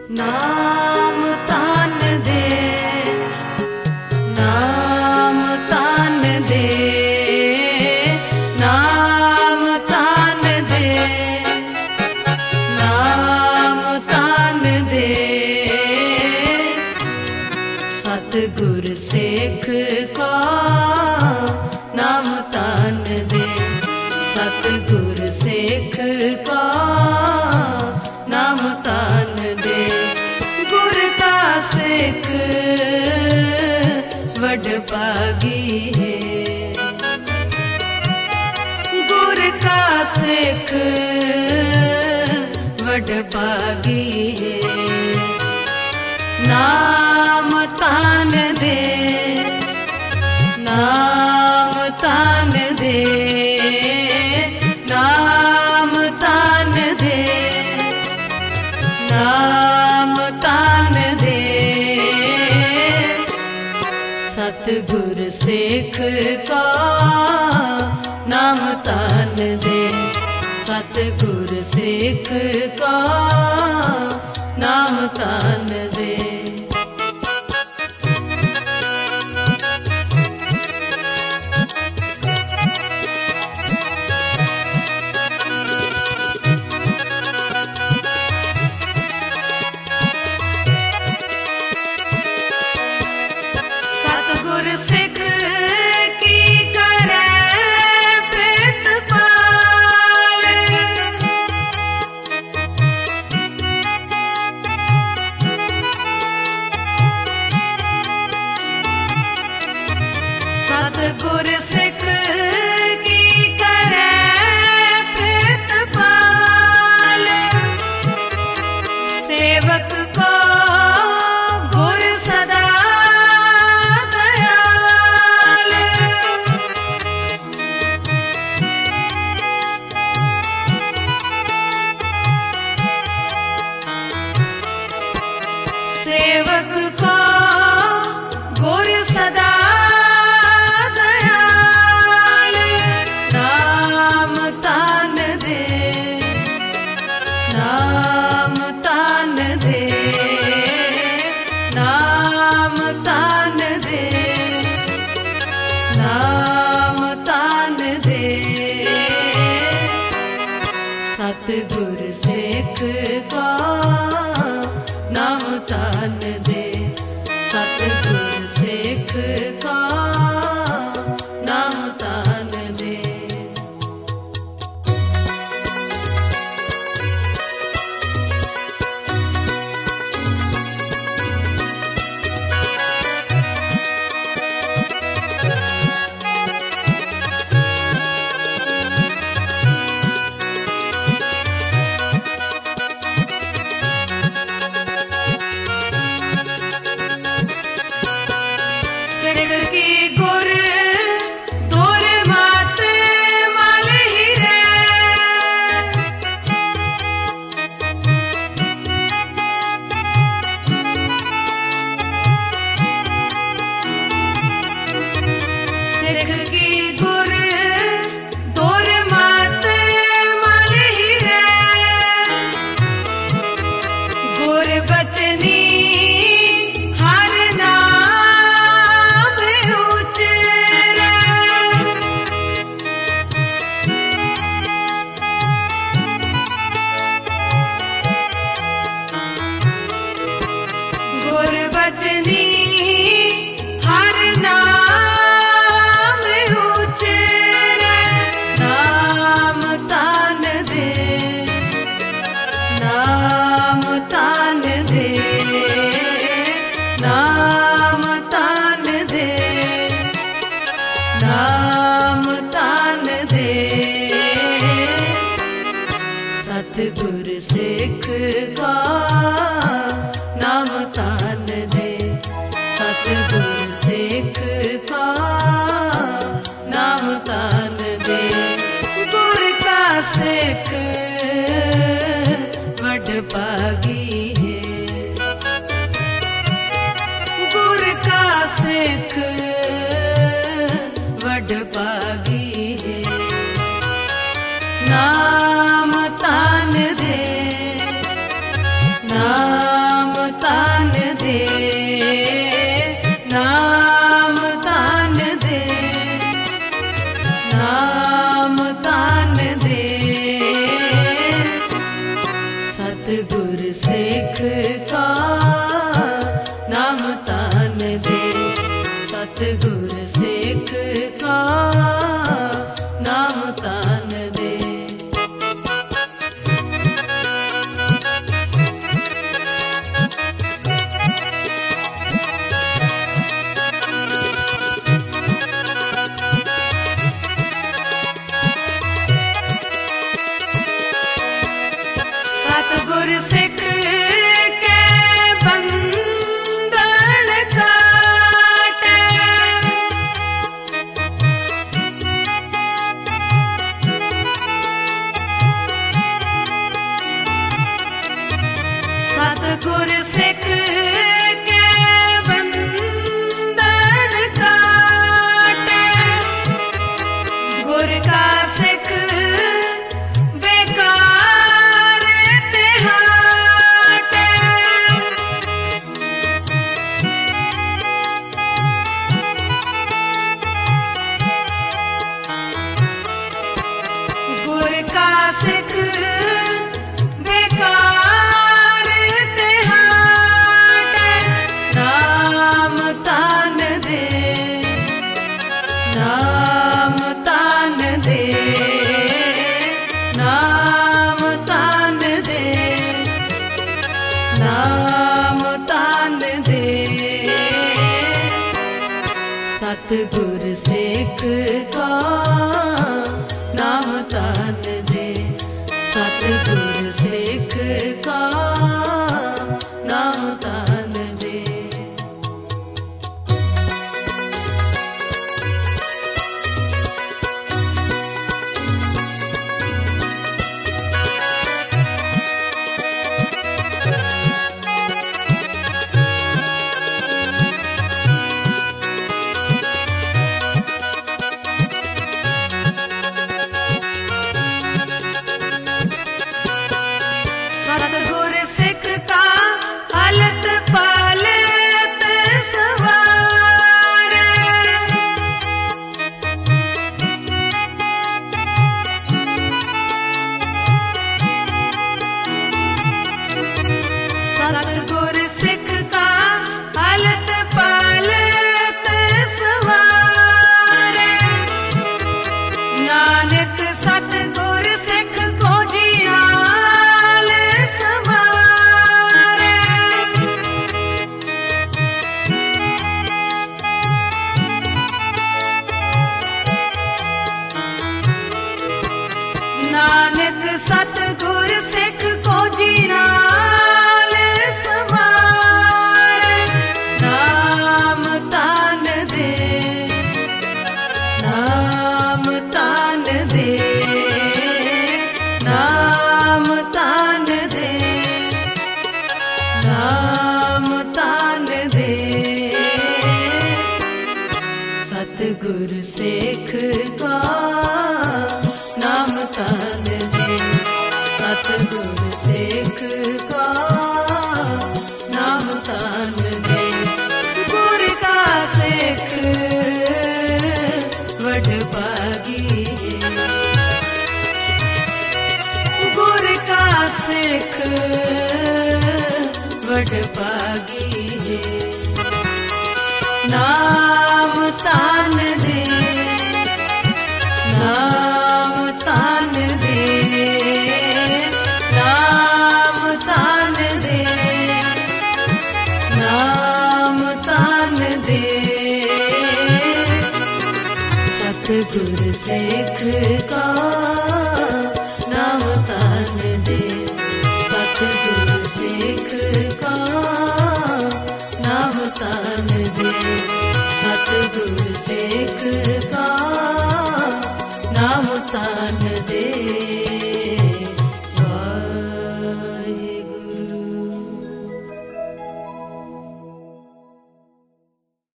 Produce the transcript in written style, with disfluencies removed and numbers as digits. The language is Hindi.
नाम तान दे, नाम तान दे, नाम तान दे, नाम तान दे। सतगुर सिख को नाम तान दे, सतगुर सिख को नाम तान दे। गुर का सिख वड भागी है, गुर का सिख वड भागी है। नाम तान दे, नाम तान दे, नाम तान दे, नाम तान दे। सतगुर सिख को नाम तान दे, सतगुर सिख को नाम तान दे। सतगुर सिख की करे प्रीतपाल, सतगुर सिख की करे प्रीतपाल। सेवक को गुर सदा दयाल, सेवक को गुर सदा दयाल। नाम तान दे, नाम तान दे, नाम तान दे, नाम तान दे। सतगुर सिख को नाम तान दे, सतगुर सिख को नाम तान दे। सिख की गुर दूर मात मल ही रे, सिख की गुर दूर मात मल ही रे। गुर बचनी हर नाम उचरे, गुर बचनी हर नाम उचरे। नाम तान दे, नाम तान दे, नाम तान दे, नाम तान दे। सतगुर सिख को नाम तान दे, सतगुर सिख को नाम तान दे। गुर का सिख वड भागी है, गुर का सिख वड भागी है। नाम तान दे, नाम सतगुर सिख का नाम तान दे। सतगुर सिख का नाम तान दे। सतगुर सिख के बंधन काटे, सतगुर सिख के बंधन काटे। गुर का सिख बेकार तिहाटे। गुर का सिख बेकार तिहाटे। नाम तान दे, नाम तान दे, नाम तान दे, नाम तान दे। सतगुर सिख का नाम तान दे। सतगुर सिख का नाम तान दे। सतगुर सिख का हलत पालत सवारे। सतगुर सिख का हलत पालत सवारे। नानक सतगुर सिख को जियाल संवारे। नानक सतगुर सिख को जियाल संवारे। नाम तान दे, नाम तान दे, नाम तान दे, नाम तान दे। सतगुर सिख का नाम तान दे। सतगुर सिख का नाम तान दे। गुर का सिख वड भागी है। गुर का सिख वड भागी है। नाम तान दे, नाम तान दे, नाम तान दे, नाम तान दे। सतगुर सिख का नाम तान दे। सतगुर सिख का नाम तान दे। सतगुर सिख का नाम तान